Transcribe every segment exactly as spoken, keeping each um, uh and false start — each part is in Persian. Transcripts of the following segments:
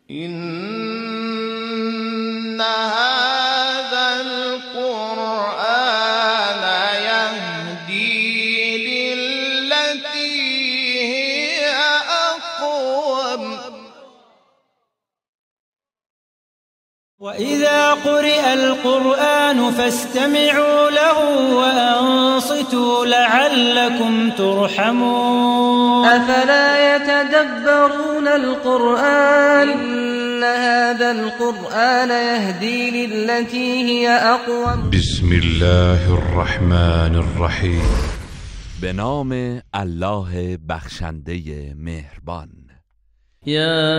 إن هذا القرآن يهدي للتي هي أقوم. وإذا قرئ القرآن فاستمعوا له وأنصتوا لعلكم ترحمون. أفلا يتدبرون القرآن إن هذا القرآن يهدي للتي هي أقوم. بسم الله الرحمن الرحیم. به نام الله بخشنده مهربان. يا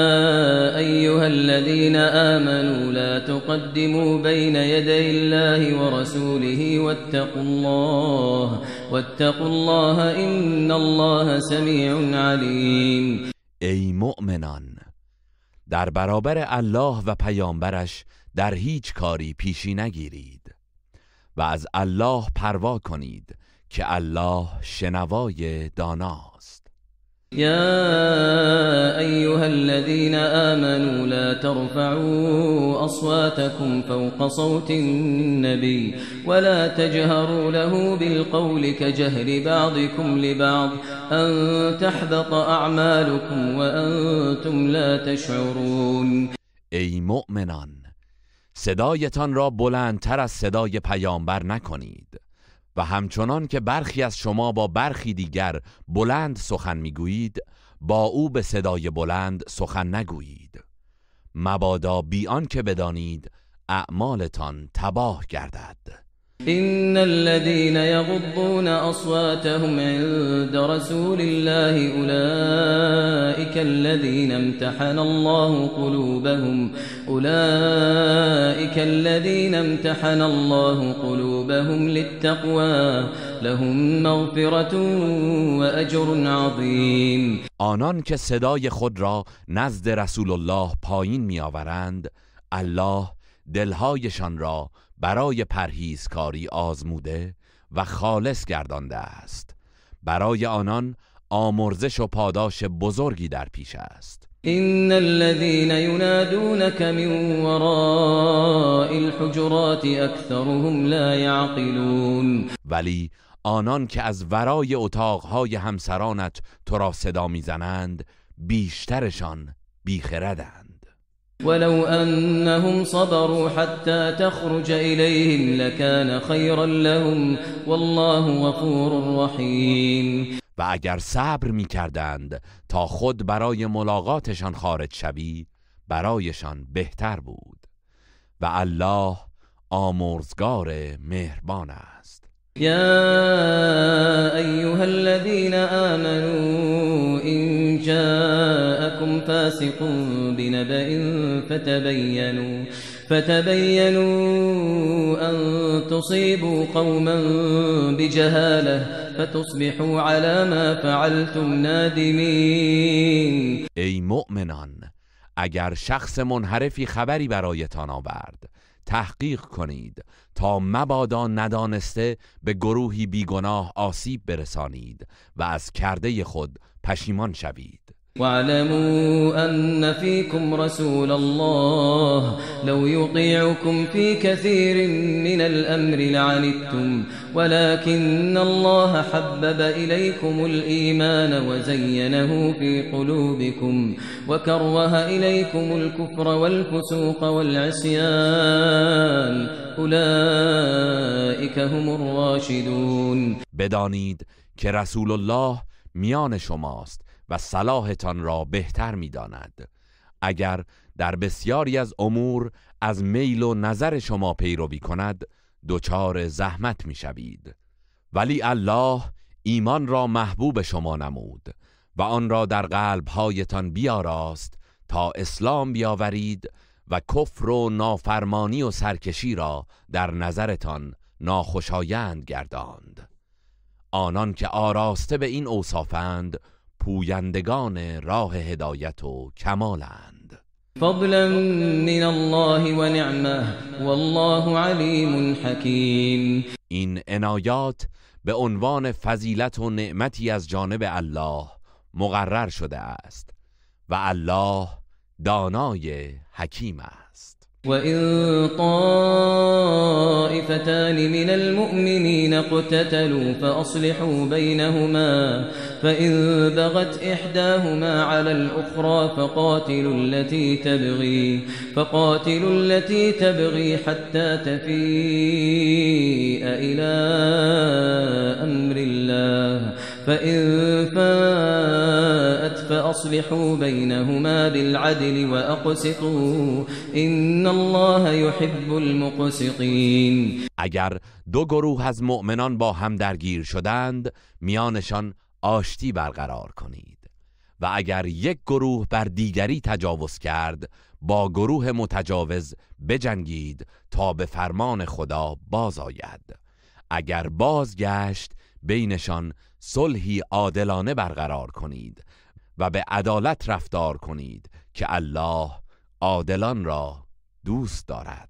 أيها الذين آمنوا لا تقدموا بين يدي الله ورسوله واتقوا الله واتقوا الله إن الله سمیع علیم. ای مؤمنان، در برابر الله و پیامبرش در هیچ کاری پیشی نگیرید و از الله پروا کنید که الله شنوای داناست. يا أيها الذين آمنوا لا ترفعوا أصواتكم فوق صوت النبي ولا تجهروا له بالقول كجهر بعضكم لبعض أن تحبط أعمالكم وأنتم لا تشعرون. ای مؤمنان، صدایتان را بلندتر از صدای پیامبر نکنید و همچنان که برخی از شما با برخی دیگر بلند سخن میگویید، با او به صدای بلند سخن نگویید، مبادا بی آنکه بدانید اعمالتان تباه گردد. إن الذين يغضون أصواتهم عند رسول الله أولئك الذين امتحن الله قلوبهم أولئك الذين امتحن الله قلوبهم للتقوى لهم مغفرة وأجر عظيم. آنان که صدای خود را نزد رسول الله پایین میآورند، الله دلهایشان را برای پرهیزکاری آزموده و خالص گردانده است. برای آنان آمرزش و پاداش بزرگی در پیش است. إن الذين ينادونك من وراء الحجرات أكثرهم لا يعقلون. ولی آنان که از ورای اتاقهای همسرانت تو را صدا میزنند، بیشترشان بیخردند. ولو أنهم صبروا حتى تخرج إليهم لكان خيرا لهم والله غفور رحيم. و اگر صبر می کردند تا خود برای ملاقاتشان خارج شوی، برایشان بهتر بود و الله آمرزگار مهربان است. يا أيها الذين آمنوا إن جاءكم فاسق بنبأ فتبينوا فتبينوا أن تصيبوا قوما بجهالة فتصبحوا على ما فعلتم نادمين. ای مؤمنان، اگر شخص منحرفی خبری برایتان آورد، تحقیق کنید تا مبادا ندانسته به گروهی بیگناه آسیب برسانید و از کرده خود پشیمان شوید. واعلموا أن فيكم رسول الله لو يطيعكم في كثير من الأمر لعنتم ولكن الله حبب إليكم الإيمان وزينه في قلوبكم وكره إليكم الكفر والفسوق والعصيان أولئك هم الراشدون. بدانید که رسول الله میان شماست و صلاحتان را بهتر می‌داند. اگر در بسیاری از امور از میل و نظر شما پیروی کند، دچار زحمت می‌شوید. ولی الله ایمان را محبوب شما نمود و آن را در قلب‌هایتان بیاراست تا اسلام بیاورید و کفر و نافرمانی و سرکشی را در نظرتان ناخوشایند گرداند. آنان که آراسته به این اوصافند پویندگان راه هدایت و کمالند. فضلا من الله و نعمه والله علیم حکیم. این عنایات به عنوان فضیلت و نعمتی از جانب الله مقرر شده است و الله دانای حکیم است. وَإِن طَائِفَتَانِ مِنَ الْمُؤْمِنِينَ اقْتَتَلُوا فَأَصْلِحُوا بَيْنَهُمَا فَإِن بَغَتْ إِحْدَاهُمَا عَلَى الْأُخْرَى فَقَاتِلُوا الَّتِي تَبْغِي فَقَاتِلُوا الَّتِي تَبْغِي حَتَّى تَفِيءَ إِلَى أَمْرِ اللَّهِ فَإِن فَاءَتْ فَأَصْلِحُوا بَيْنَهُمَا بِالْعَدْلِ وَأَقْسِطُوا إِنَّ الله يحب المقسطین. اگر دو گروه از مؤمنان با هم درگیر شدند میانشان آشتی برقرار کنید و اگر یک گروه بر دیگری تجاوز کرد با گروه متجاوز بجنگید تا به فرمان خدا باز آید. اگر بازگشت بینشان صلحی عادلانه برقرار کنید و به عدالت رفتار کنید که الله عادلان را دوست دارد.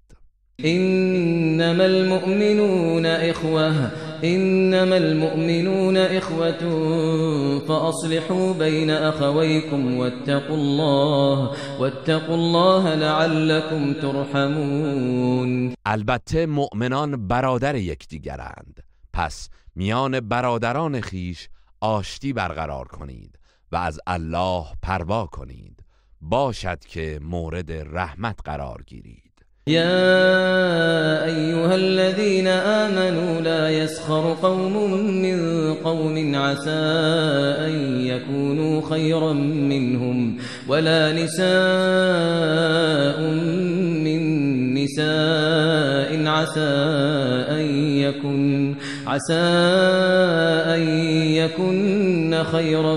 انما المؤمنون اخوه انما المؤمنون اخوه فاصلحوا بين اخويكم واتقوا الله واتقوا الله لعلكم ترحمون. البته مؤمنان برادر یکدیگرند، پس میان برادران خیش آشتی برقرار کنید و از الله پروا کنید، باشد که مورد رحمت قرار گیرید. يا أيها الذين آمنوا لا يسخر قوم من قوم عسى أن يكونوا خيرا منهم ولا نساء من نساء عسى أن يكن عسى أن يكن خيرا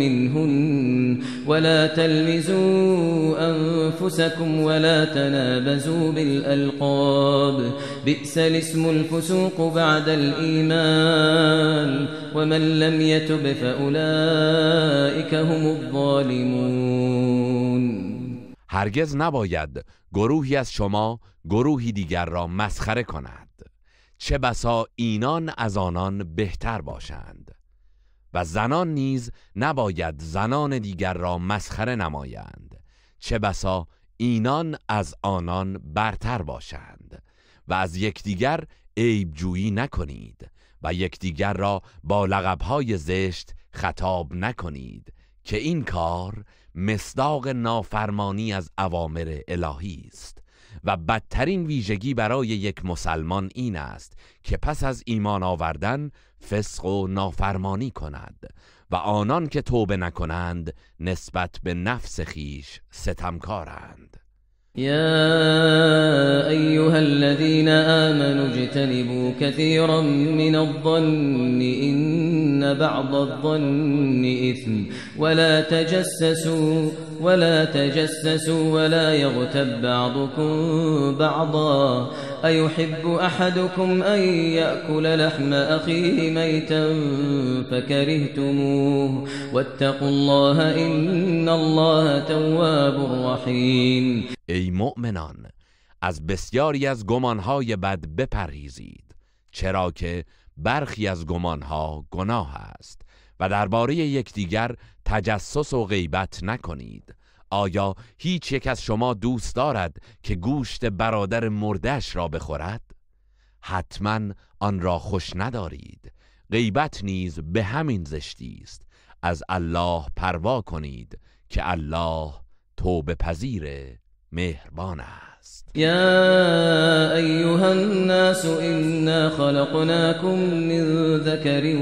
منهن ولا تلمزوا أنفسكم ولا تنابزوا بالألقاب بئس الاسم الفسوق بعد الإيمان ومن لم يتب فأولئك هم الظالمون. هرگز نباید گروهی از شما گروهی دیگر را مسخره کند، چه بسا اینان از آنان بهتر باشند، و زنان نیز نباید زنان دیگر را مسخره نمایند، چه بسا اینان از آنان برتر باشند. و از یکدیگر عیب جویی نکنید و یکدیگر را با لقب‌های زشت خطاب نکنید که این کار مصداق نافرمانی از اوامر الهی است. و بدترین ویژگی برای یک مسلمان این است که پس از ایمان آوردن فسق و نافرمانی کند و آنان که توبه نکنند نسبت به نفس خیش ستمکارند. يا أيها الذين آمنوا اجتنبوا كثيرا من الظن إن بعض الظن إثم ولا تجسسوا ولا تجسسوا ولا يغتب بعضكم بعضا أيحب أحدكم أن يأكل لحم أخيه ميتا فكرهتموه واتقوا الله إن الله تواب رحيم. ای مؤمنان، از بسیاری از گمانهای بد بپرهیزید، چرا که برخی از گمانها گناه است، و درباره یکدیگر تجسس و غیبت نکنید. آیا هیچ یک از شما دوست دارد که گوشت برادر مرده‌اش را بخورد؟ حتما آن را خوش ندارید. غیبت نیز به همین زشتی است. از الله پروا کنید که الله توبه پذیر مهربان است. يا أيها الناس إنا خلقناكم من ذكر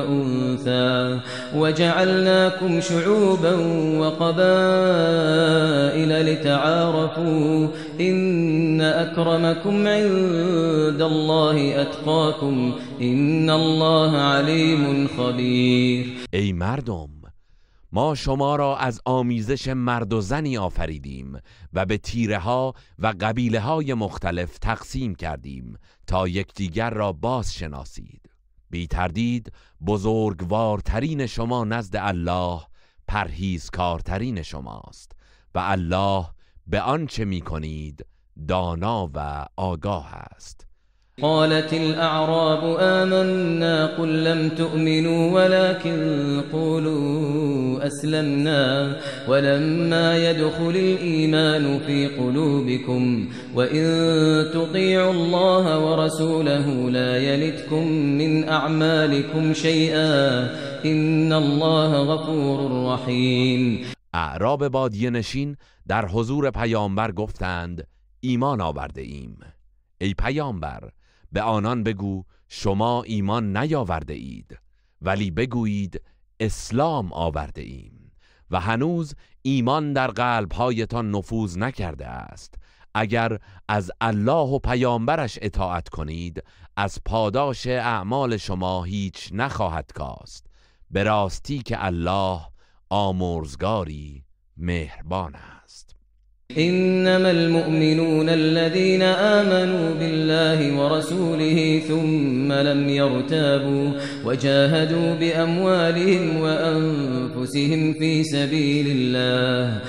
وأنثى وجعلناكم شعوبا وقبائل لتعارفوا إن أكرمكم عند الله أتقاكم إن الله عليم خبير. ای مردم، ما شما را از آمیزش مرد و زنی آفریدیم و به تیره ها و قبیله های مختلف تقسیم کردیم تا یکدیگر را باز شناسید. بی تردید بزرگوارترین شما نزد الله پرهیزکارترین شماست و الله به آنچه می کنید دانا و آگاه است. قالت الأعراب آمنا قل لم تؤمنوا ولكن قولوا أسلمنا ولما يدخل الإيمان في قلوبكم وإن تطيعوا الله ورسوله لا يلتكم من أعمالكم شيئا إن الله غفور رحيم. اعراب بادیه نشین در حضور پیامبر گفتند ایمان آورده ایم. ای پیامبر به آنان بگو شما ایمان نیاورده اید ولی بگویید اسلام آورده ایم و هنوز ایمان در قلبهایتان نفوذ نکرده است. اگر از الله و پیامبرش اطاعت کنید از پاداش اعمال شما هیچ نخواهد کاست. به راستی که الله آمرزگاری مهربان است. إنما المؤمنون الذين آمنوا بالله ورسوله ثم لم يرتابوا وجاهدوا بأموالهم وأنفسهم في سبيل الله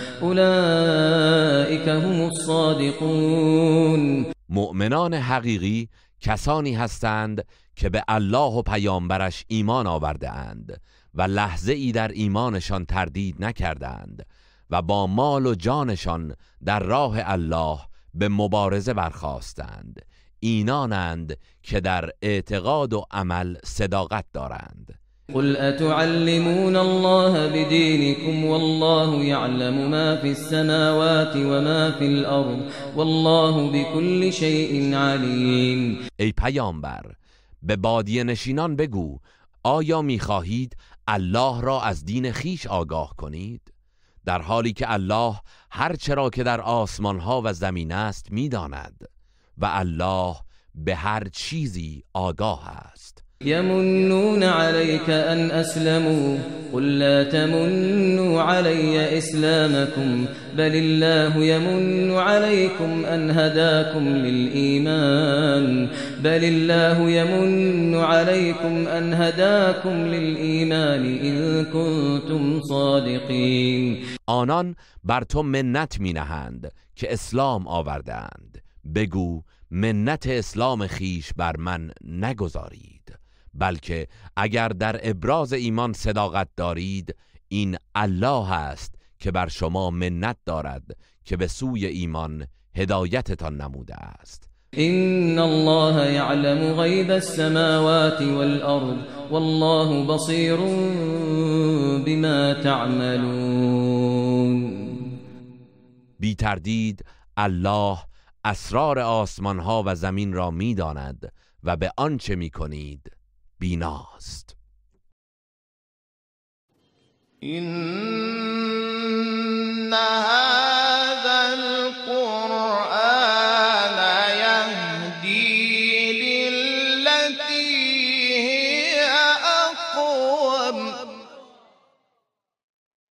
أولئك هم الصادقون. مؤمنان حقیقی کسانی هستند که به الله و پیامبرش ایمان آورده اند و لحظه ای در ایمانشان تردید نکردند و با مال و جانشان در راه الله به مبارزه برخاستند. اینانند که در اعتقاد و عمل صداقت دارند. قل أتعلمون الله بدينكم والله يعلم ما في السماوات وما في الأرض والله بكل شيء عليم. ای پیامبر به بادیه نشینان بگو آیا می‌خواهید الله را از دین خیش آگاه کنید؟ در حالی که الله هر چرا که در آسمان ها و زمین است می‌داند و الله به هر چیزی آگاه است. يمنون عليك أن أسلموا قل لا تمنوا علي إسلامكم بل الله يمن عليكم أن هداكم للإيمان بل الله يمن عليكم أن هداكم للإيمان إن كنتم صادقين. آنان بر تو منت می نهند که اسلام آوردند. بگو منت اسلام خیش بر من نگذارید، بلکه اگر در ابراز ایمان صداقت دارید این الله است که بر شما منت دارد که به سوی ایمان هدایتتان نموده است. إن الله يعلم غيب السماوات والأرض والله بصير بما تعملون. بی تردید الله اسرار آسمان ها و زمین را می داند و به آنچه می کنید بیناست. إن